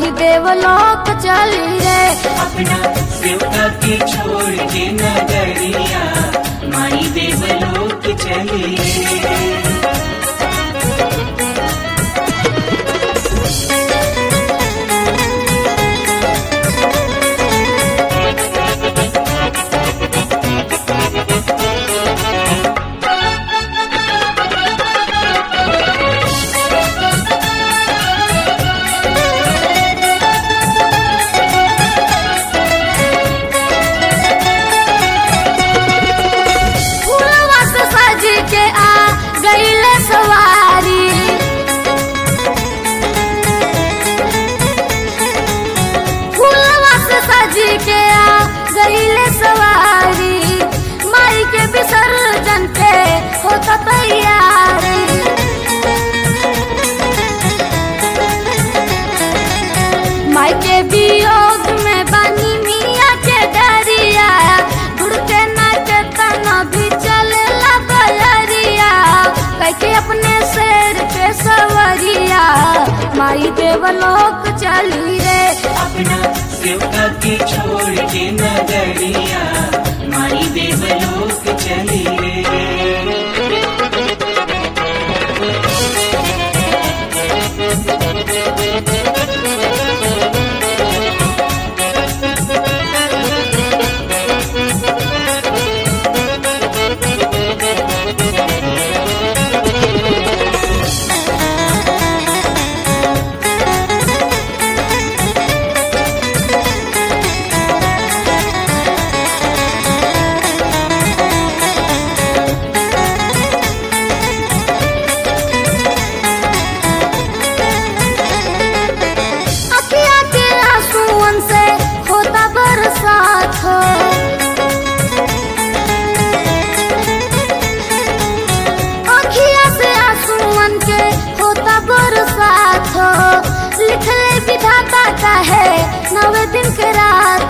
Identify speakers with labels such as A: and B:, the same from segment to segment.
A: माई देवलोक चली रे।
B: अपना सेवका के छोड़ के नगरिया माई देवलोक चली रे।
A: सवारी माई के विसर्जन पे होता तैयारी। माई के वियोग में बनी मिया के डरिया, ढुड़के नाचे तना भी चलेला बलरिया, कैके अपने शेर पे सवरिया माई देवलोक चली रे।
B: अपना सेवका के छोड़ के नगरिया माई देवलोक चली रे। लिखले विधाता का है 9 दिन के रात।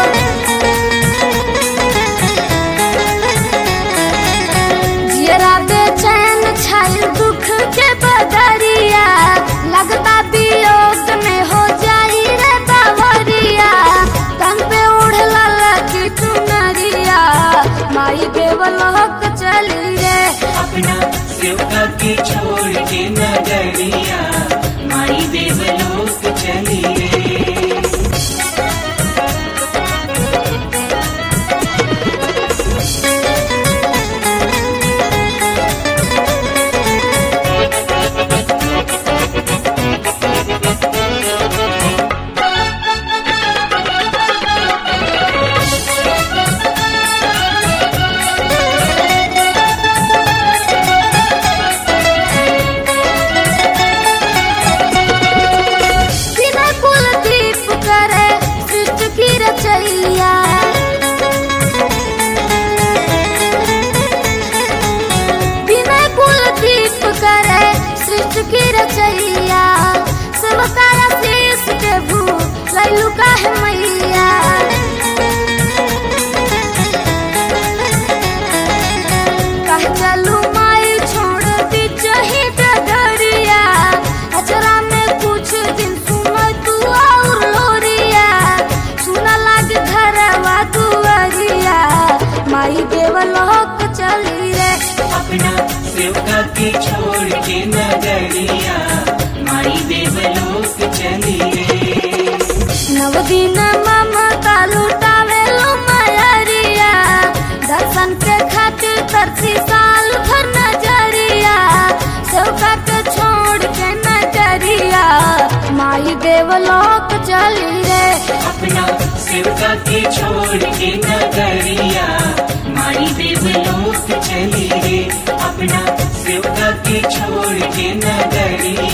B: जियरा बेचैन छायल दुख के बदरिया, लगता वियोग में हो जाई रे बावरिया, तन पे उड़ला लगी चुनरिया माई देवलोक चली रे। अपना सेवका के छोड़ के नगरिया माई देवलोक चली रे। की रचैया सेवकाया शीश के भू लैलू काहे मैया। कह चलू माई छोड़ दी चही डगरिया, अचरा में कुछ दिन सुनो तू और लोरिया, सुना लाग घरवा दुआरिया माई देवलोक चली रे। अपना सेवका के छोड़ के नगरिया माई देवलोक चली रे।
A: 9 दिन ममता लुटावे लो मयरिया, दर्शन के खातिर तरसी साल भर नजरिया, सेवका के छोड़ के नगरिया माई देवलोक चली रे।
B: अपना सेवका के छोड़ के नगरिया माई देवलोक चली रे। अपना सेवका के छोड़ के नगरिया